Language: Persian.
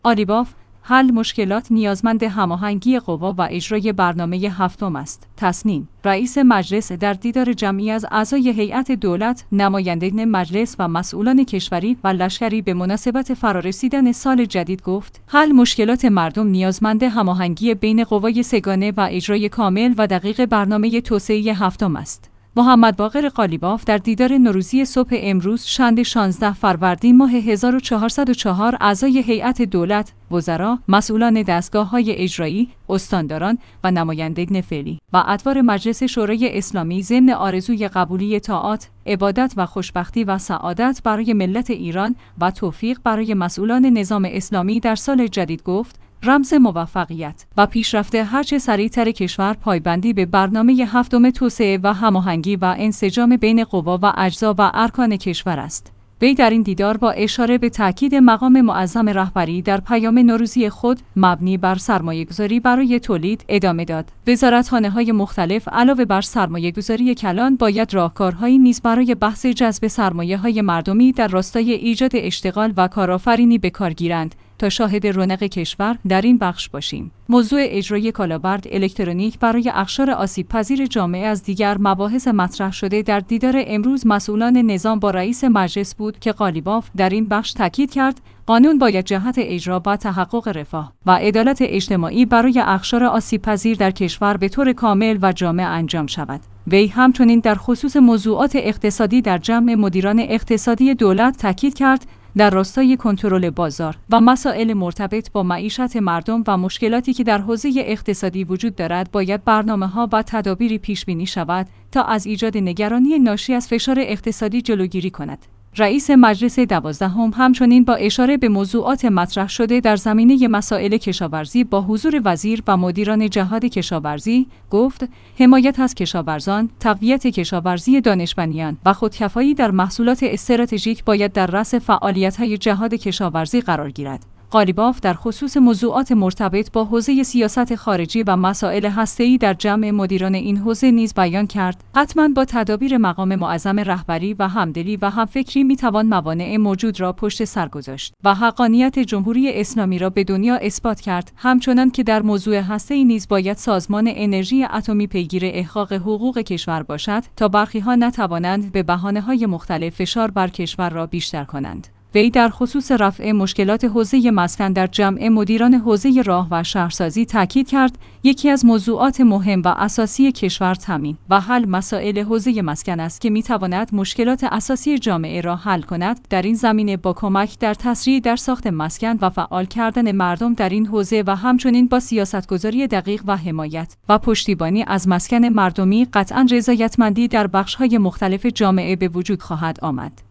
قالیباف: حل مشکلات نیازمند هماهنگی قوا و اجرای برنامه هفتم است. تصنیم: رئیس مجلس در دیدار جمعی از اعضای هیئت دولت، نمایندگان مجلس و مسئولان کشوری و لشکری به مناسبت فرارسیدن سال جدید گفت: حل مشکلات مردم نیازمند هماهنگی بین قوای سه‌گانه و اجرای کامل و دقیق برنامه توسعه هفتم است. محمد باقر قالیباف در دیدار نوروزی صبح امروز شنبه 16 فروردین ماه 1404 اعضای هیئت دولت، وزرا، مسئولان دستگاه‌های اجرایی، استانداران و نمایندگان فعلی و ادوار مجلس شورای اسلامی ضمن آرزوی قبولی طاعات، عبادت و خوشبختی و سعادت برای ملت ایران و توفیق برای مسئولان نظام اسلامی در سال جدید گفت: رمز موفقیت و پیشرفت هرچه سریعتر کشور پایبندی به برنامه هفتم توسعه و هماهنگی و انسجام بین قوا و اجزا و ارکان کشور است. وی در این دیدار با اشاره به تاکید مقام معظم رهبری در پیام نوروزی خود مبنی بر سرمایه‌گذاری برای تولید ادامه داد: وزارتخانه‌های مختلف علاوه بر سرمایه‌گذاری کلان باید راهکارهایی نیز برای بحث جذب سرمایه‌های مردمی در راستای ایجاد اشتغال و کارآفرینی به کار گیرند تا شاهد رونق کشور در این بخش باشیم. موضوع اجرای کالابرد الکترونیک برای اقشار آسیب‌پذیر جامعه از دیگر مباحث مطرح شده در دیدار امروز مسئولان نظام با رئیس مجلس بود که قالیباف در این بخش تاکید کرد: قانون باید جهت اجرا و تحقق رفاه و عدالت اجتماعی برای اقشار آسیب‌پذیر در کشور به طور کامل و جامع انجام شود. وی همچنین در خصوص موضوعات اقتصادی در جمع مدیران اقتصادی دولت تاکید کرد: در راستای کنترل بازار و مسائل مرتبط با معیشت مردم و مشکلاتی که در حوزه اقتصادی وجود دارد باید برنامه‌ها و تدابیری پیش بینی شود تا از ایجاد نگرانی ناشی از فشار اقتصادی جلوگیری کند. رئیس مجلس 12 همچنین با اشاره به موضوعات مطرح شده در زمینه مسائل کشاورزی با حضور وزیر و مدیران جهاد کشاورزی گفت: حمایت از کشاورزان، تقویت کشاورزی دانشمندان و خودکفایی در محصولات استراتژیک باید در رأس فعالیت‌های جهاد کشاورزی قرار گیرد. قالیباف در خصوص موضوعات مرتبط با حوزه سیاست خارجی و مسائل هسته‌ای در جمع مدیران این حوزه نیز بیان کرد: حتماً با تدابیر مقام معظم رهبری و همدلی و همفکری میتوان موانع موجود را پشت سر گذاشت و حقانیت جمهوری اسلامی را به دنیا اثبات کرد. همچنان که در موضوع هسته‌ای نیز باید سازمان انرژی اتمی پیگیر احقاق حقوق کشور باشد تا برخی‌ها نتوانند به بهانه‌های مختلف فشار بر کشور را بیشتر کنند. وی در خصوص رفع مشکلات حوزه مسکن در جمع مدیران حوزه راه و شهرسازی تاکید کرد: یکی از موضوعات مهم و اساسی کشور تامین و حل مسائل حوزه مسکن است که میتواند مشکلات اساسی جامعه را حل کند. در این زمینه با کمک در تسریع در ساخت مسکن و فعال کردن مردم در این حوزه و همچنین با سیاستگذاری دقیق و حمایت و پشتیبانی از مسکن مردمی قطعاً رضایتمندی در بخش‌های مختلف جامعه به وجود خواهد آمد.